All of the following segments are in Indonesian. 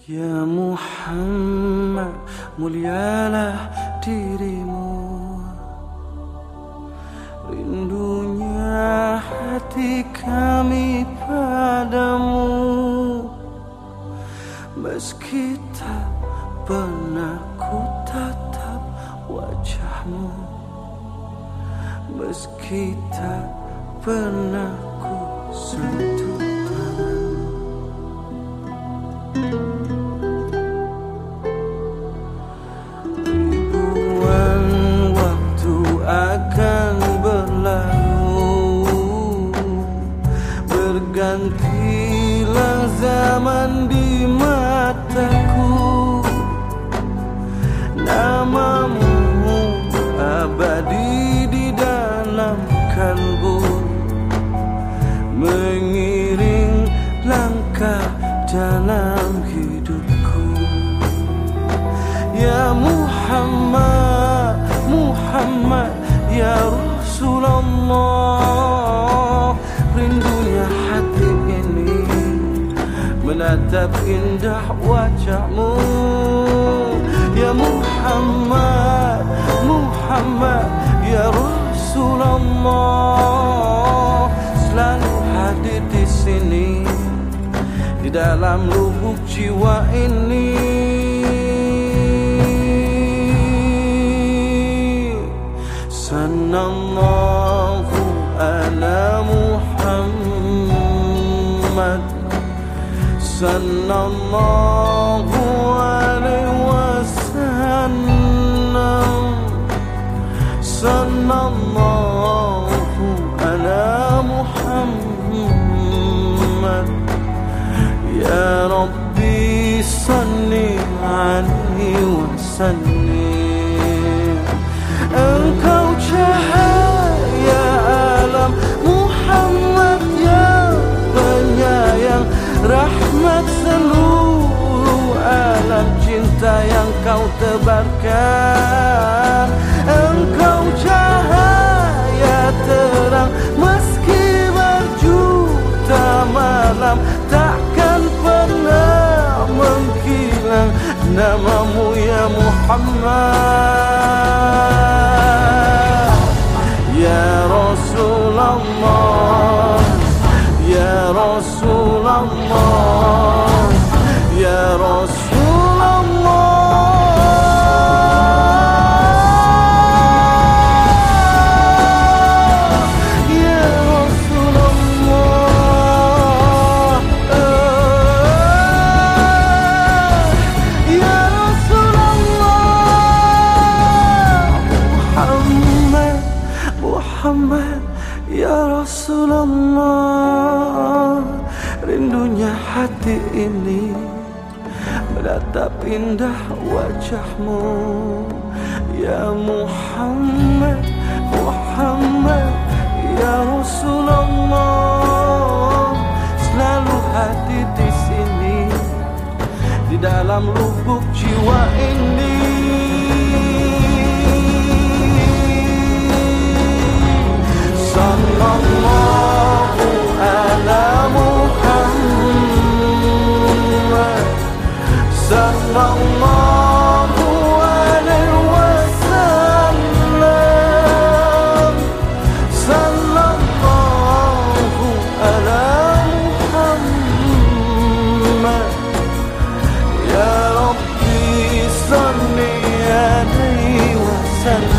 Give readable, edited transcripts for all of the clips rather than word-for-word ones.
Ya Muhammad, mulialah dirimu, rindunya hati kami padamu. Meski tak pernah ku tatap wajahmu, meski tak pernah ku sentuh tanganmu. Ribuan waktu akan berlalu, bergantilah zaman di mataku. Namamu abadi di dalam kalbu, mengiring langkah dalam hidupku. Ya Muhammad, Muhammad, ya Rasulullah, rindunya hati ini menatap indah wajahmu. Ya Muhammad, Muhammad, ya Rasulullah, selalu hadir di sini, di dalam lubuk jiwa ini. Sallallahu ala Muhammad, sallallahu alaihi wasallam, sallallahu ala Muhammad. Ya Rabbi salli alaihi wasallim. Engkau cahaya alam, Muhammad ya penyayang, rahmat seluruh alam, cinta yang kau tebarkan. Engkau cahaya terang, meski berjuta malam takkan pernah menghilang namamu ya Muhammad. Ya Rasulullah, ya Rasulullah, ya Rasulullah. Muhammad, ya Rasulullah, rindunya hati ini menatap indah wajahmu. Ya Muhammad, Muhammad, ya Rasulullah, selalu hadir di sini, di dalam lubuk jiwa ini. Sallallahu ala Muhammad, sallallahu alaihi wasallam, sallallahu ala Muhammad. Ya Rabbi salli alaihi wasallam.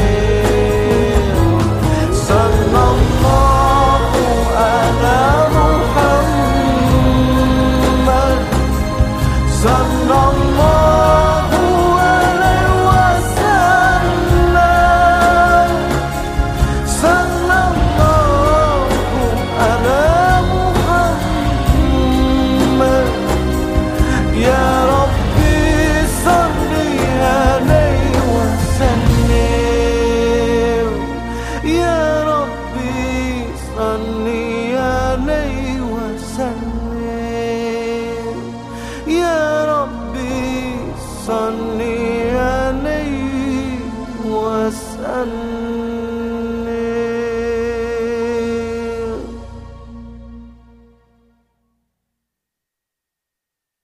Ya Rabbi salli alaihi wasallam.